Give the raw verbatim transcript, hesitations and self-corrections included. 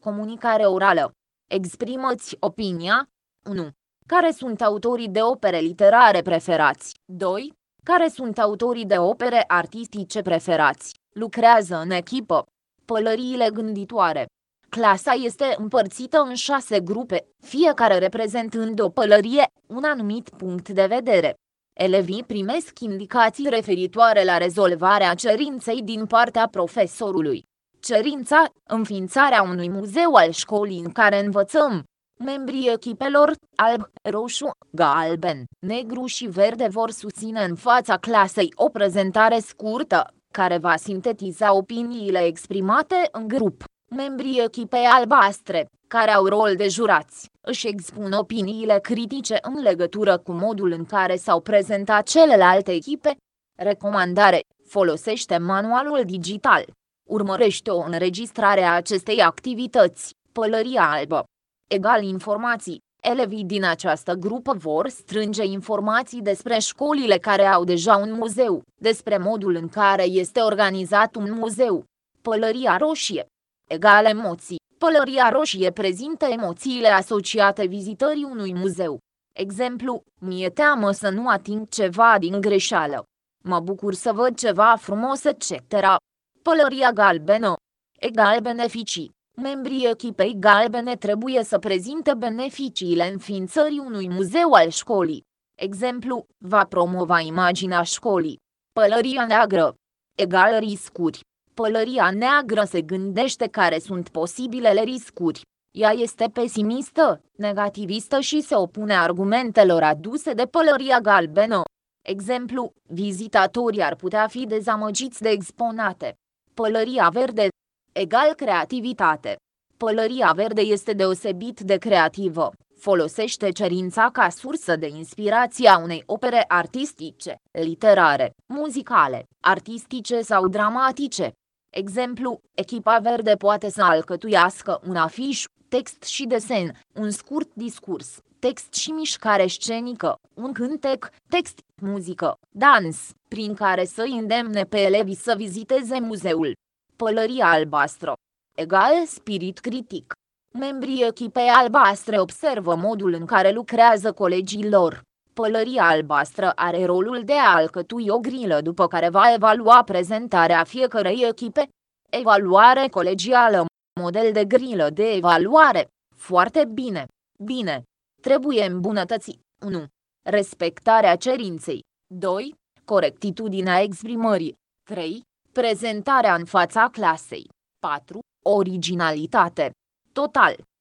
comunicare orală. Exprimă-ți opinia. unu. Care sunt autorii de opere literare preferați? doi. Care sunt autorii de opere artistice preferați? Lucrează în echipă. Pălăriile gânditoare. Clasa este împărțită în șase grupe, fiecare reprezentând o pălărie, un anumit punct de vedere. Elevii primesc indicații referitoare la rezolvarea cerinței din partea profesorului. Cerința, înființarea unui muzeu al școlii în care învățăm. Membrii echipelor, alb, roșu, galben, negru și verde vor susține în fața clasei o prezentare scurtă, care va sintetiza opiniile exprimate în grup. Membrii echipei albastre, care au rol de jurați, își expun opiniile critice în legătură cu modul în care s-au prezentat celelalte echipe. Recomandare: folosește manualul digital. Urmărește o înregistrare a acestei activități. Pălăria albă. Egal informații. Elevii din această grupă vor strânge informații despre școlile care au deja un muzeu, despre modul în care este organizat un muzeu. Pălăria roșie. Egal emoții. Pălăria roșie prezintă emoțiile asociate vizitării unui muzeu. Exemplu: mi-e teamă să nu ating ceva din greșeală. Mă bucur să văd ceva frumos, et cetera. Pălăria galbenă. Egal beneficii. Membrii echipei galbene trebuie să prezinte beneficiile înființării unui muzeu al școlii. Exemplu: va promova imaginea școlii. Pălăria neagră. Egal riscuri. Pălăria neagră se gândește care sunt posibilele riscuri. Ea este pesimistă, negativistă și se opune argumentelor aduse de pălăria galbenă. Exemplu: vizitatorii ar putea fi dezamăgiți de exponate. Pălăria verde. Egal creativitate. Pălăria verde este deosebit de creativă. Folosește cerința ca sursă de inspirație a unei opere artistice, literare, muzicale, artistice sau dramatice. Exemplu: echipa verde poate să alcătuiască un afiș, text și desen, un scurt discurs, text și mișcare scenică, un cântec, text, muzică, dans, prin care să îndemne pe elevii să viziteze muzeul. Pălăria albastră. Egal spirit critic. Membrii echipei albastre observă modul în care lucrează colegii lor. Pălăria albastră are rolul de a alcătui o grilă după care va evalua prezentarea fiecărei echipe. Evaluare colegială. Model de grilă de evaluare. Foarte bine. Bine. Trebuie îmbunătățit. unu. Respectarea cerinței. doi. Corectitudinea exprimării. trei. Prezentarea în fața clasei. patru. Originalitate. Total.